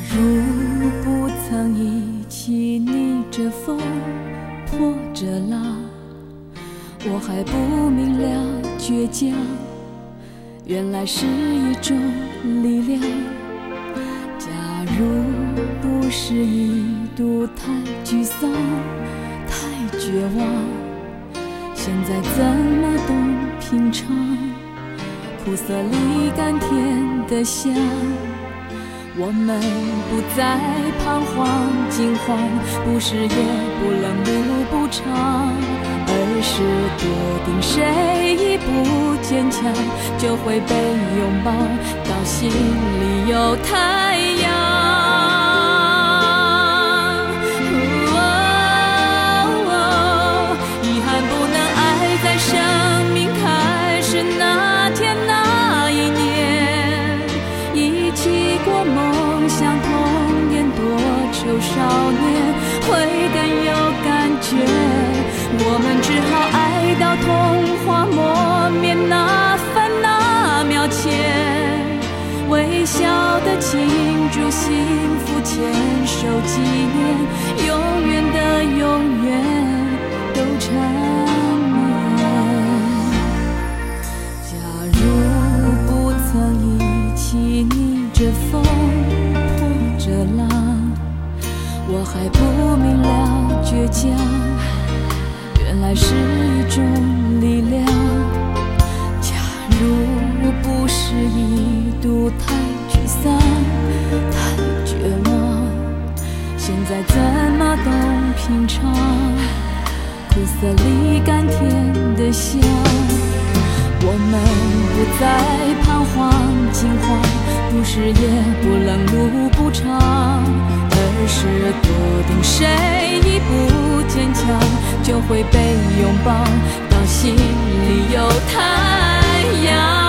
如不曾一起逆着风破着浪，我还不明了倔强原来是一种力量。假如不是一度太沮丧太绝望，现在怎么懂品尝苦涩里甘甜的香。我们不再彷徨惊慌，不是也不冷路不长，而是笃定谁一不坚强就会被拥抱到心里有太阳。遗憾不能爱在生命开始那天那一年，一起过梦想童年多愁少年会更有感觉，我们只好爱到童话磨灭那烦那秒钱，微笑的庆祝幸福牵手纪念，永远的永远都缠绵。假如不曾一起逆着风破着浪，我还不明了倔强原来是一种力量。假如不是一度太沮丧太绝望，现在怎么懂品尝苦涩里甘甜的香。我们不再彷徨惊慌，不是也不冷路不长，而是笃定谁一不坚强就会被拥抱到心里有太阳。